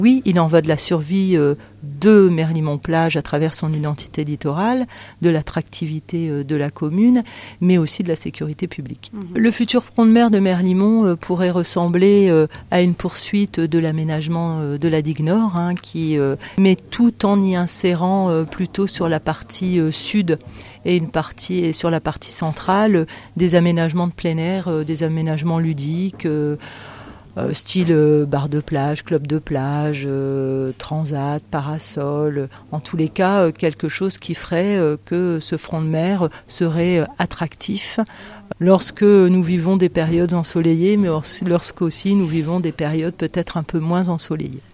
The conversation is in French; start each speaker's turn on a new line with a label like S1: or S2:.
S1: Oui, il en va de la survie de Merlimont-Plage à travers son identité littorale, de l'attractivité de la commune, mais aussi de la sécurité publique. Le futur front de mer de Merlimont pourrait ressembler à une poursuite de l'aménagement de la digue Nord, mais tout en y insérant plutôt sur la partie sud et sur la partie centrale des aménagements de plein air, des aménagements ludiques, style bar de plage, club de plage, transat, parasol, en tous les cas quelque chose qui ferait que ce front de mer serait attractif lorsque nous vivons des périodes ensoleillées, mais lorsque aussi nous vivons des périodes peut-être un peu moins ensoleillées.